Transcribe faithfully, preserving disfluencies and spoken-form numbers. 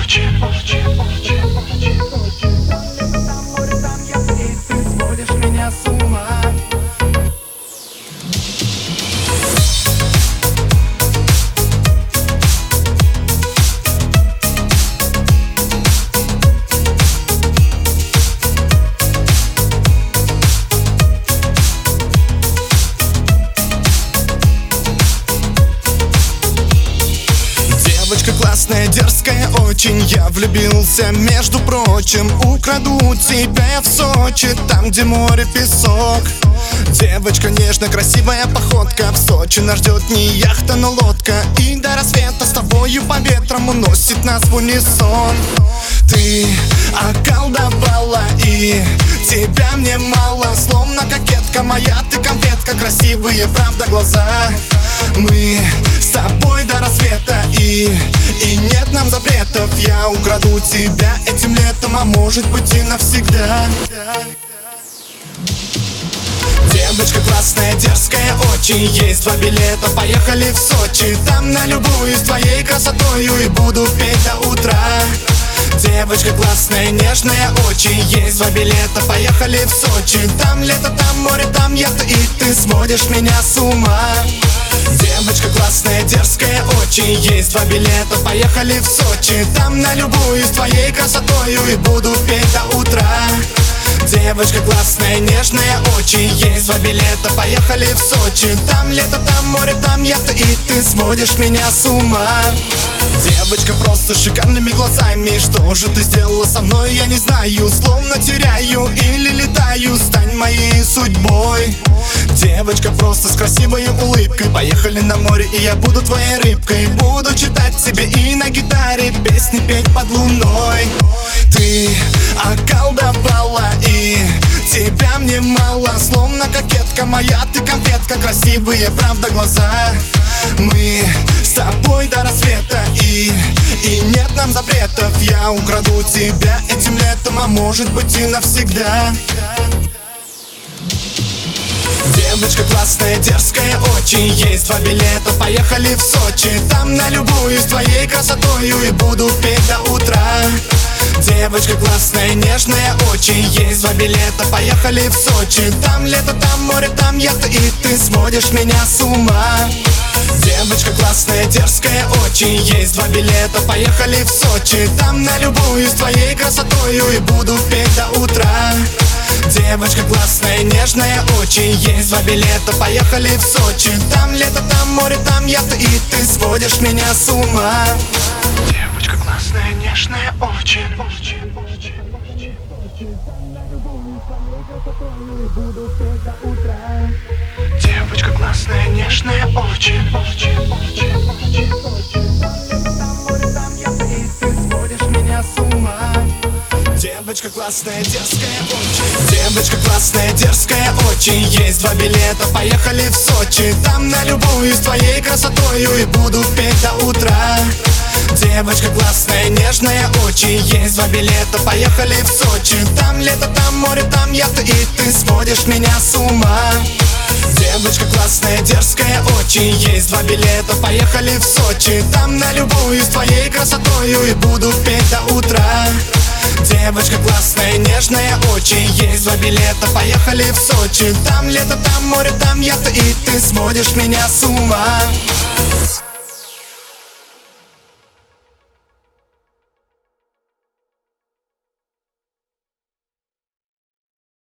очень, очень, очень, очень, очень. Там море, там я, и ты сводишь меня с ума. Девочка классная, дерзкая очень. Я влюбился, между прочим. Украду тебя я в Сочи, там, где море, песок. Девочка нежно, красивая походка. В Сочи нас ждет не яхта, но лодка. И до рассвета с тобою по ветрам уносит нас в унисон. Ты околдовала, и тебя мне мало. Словно кокетка моя, ты конфетка. Красивые, правда, глаза. Мы с тобой до рассвета, и, и нет нам запретов. Я украду тебя этим летом, а может быть и навсегда. Девочка классная, дерзкая очень. Есть два билета, поехали в Сочи. Там налюбуюсь твоей красотою и буду петь до утра. Девочка классная, нежная очень. Есть два билета, поехали в Сочи. Там лето, там море, там я, и ты сводишь меня с ума. Девочка классная, дерзкая очень. Есть два билета, поехали в Сочи. Там налюбуюсь твоей красотою и буду петь до утра. Девочка классная, нежная очень. Есть два билета, поехали в Сочи. Там лето, там море, там я, и ты сводишь меня с ума. Девочка просто шикарными глазами. Что же ты сделала со мной, я не знаю. Словно теряю или летаю. Стань моей судьбой. Девочка просто с красивой улыбкой. Поехали на море, и я буду твоей рыбкой. Буду читать тебе и на гитаре песни петь под луной. Ты околдовала, и тебя мне мало. Словно кокетка моя, ты конфетка. Красивые, правда, глаза. Мы с тобой до рассвета, и, и нет нам запретов. Я украду тебя этим летом, а может быть и навсегда. Девочка классная, дерзкая очень. Есть два билета, поехали в Сочи. Там налюбуюсь твоей красотою и буду петь до утра. Девочка классная, нежная очень. Есть два билета, поехали в Сочи. Там лето, там море, там я, и ты сводишь меня с ума. Девочка классная, дерзкая очень. Есть два билета, поехали в Сочи. Там налюбуюсь твоей красотою и буду петь до утра. Девочка классная, нежная очень. Есть два билета, поехали в Сочи. Там лето, там море, там я, и ты сводишь меня с ума. Девочка классная, нежная очень. Девочка классная, нежная очень. Девочка классная, дерзкая очень. Девочка классная, дерзкая очень. Есть два билета, поехали в Сочи. Там налюбуюсь твоей красотою и буду петь до утра. Девочка классная, нежная очень. Есть два билета, поехали в Сочи. Там лето, там море, там я, и ты сводишь меня с ума. Девочка классная, дерзкая очень. Есть два билета, поехали в Сочи. Там налюбуюсь твоей красотою и буду петь до утра. Девочка классная, нежная очень. Есть два билета, поехали в Сочи. Там лето, там море, там я, и ты сводишь меня с ума.